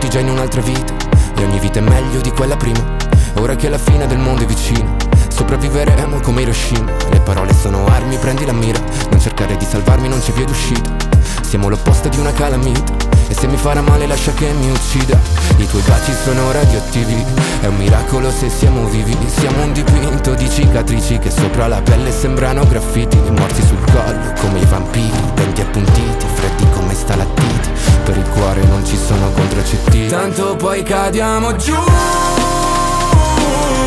vissuti già in un'altra vita, e ogni vita è meglio di quella prima. Ora che la fine del mondo è vicina, sopravviveremo come Hiroshima. Le parole sono armi, prendi la mira. Non cercare di salvarmi, non c'è via d'uscita. Siamo l'opposto di una calamita, e se mi farà male lascia che mi uccida. I tuoi baci sono radioattivi, è un miracolo se siamo vivi. Siamo un dipinto di cicatrici che sopra la pelle sembrano graffiti. Morti sul collo come i vampiri, denti appuntiti, freddi come stalattiti. Per il cuore non ci sono contraccettivi. Tanto poi cadiamo giù,